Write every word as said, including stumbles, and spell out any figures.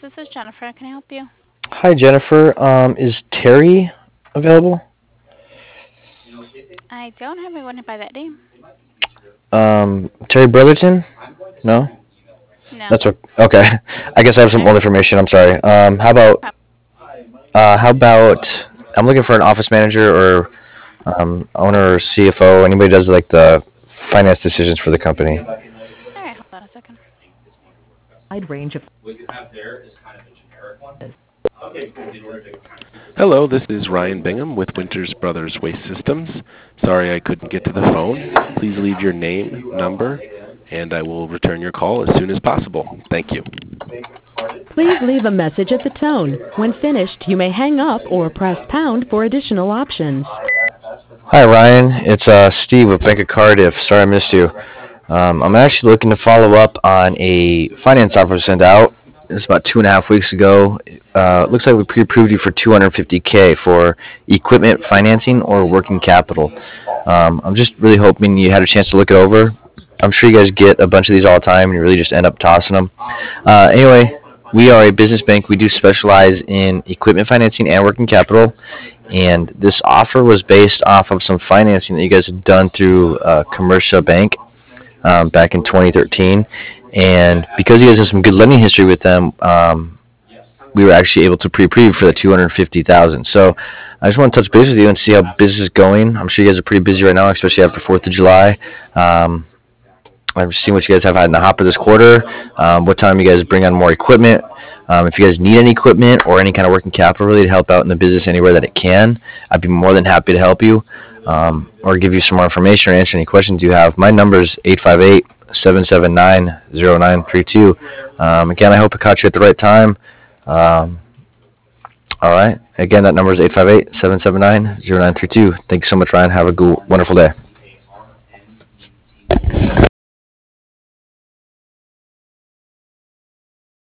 This is Jennifer. Can I help you? Hi, Jennifer. Um, is Terry available? I don't have anyone by that name. Um, Terry Brotherton? No? No. That's o- okay. I guess I have some All old right. information. I'm sorry. Um, how No about problem. uh, how about I'm looking for an office manager or um, owner or C F O. Anybody who does like the finance decisions for the company. All right. Hold on a second. wide range of Hello, this is Ryan Bingham with Winters Brothers Waste Systems. Sorry I couldn't get to the phone. Please leave your name, number, and I will return your call as soon as possible. Thank you. Please leave a message at the tone. When finished, you may hang up or press pound for additional options. Hi, Ryan. It's uh, Steve with Bank of Cardiff. Sorry I missed you. Um, I'm actually looking to follow up on a finance offer sent out. It's about two and a half weeks ago. Uh, it looks like we pre-approved you for two hundred fifty k for equipment financing or working capital. Um, I'm just really hoping you had a chance to look it over. I'm sure you guys get a bunch of these all the time, and you really just end up tossing them. Uh, anyway, we are a business bank. We do specialize in equipment financing and working capital. And this offer was based off of some financing that you guys had done through uh, Commercia Bank um, back in twenty thirteen. And because you guys have some good lending history with them, um, we were actually able to pre-approve for the two hundred fifty thousand dollars. So I just want to touch base with you and see how business is going. I'm sure you guys are pretty busy right now, especially after fourth of July. Um, I've seen what you guys have had in the hopper this quarter. Um, what time you guys bring on more equipment. Um, if you guys need any equipment or any kind of working capital really to help out in the business anywhere that it can, I'd be more than happy to help you um, or give you some more information or answer any questions you have. My number is eight five eight, seven seven nine, zero nine three two. Um, again, I hope I caught you at the right time. Um, all right. Again, that number is eight five eight, seven seven nine, zero nine three two. Thank you so much, Ryan. Have a good, wonderful day.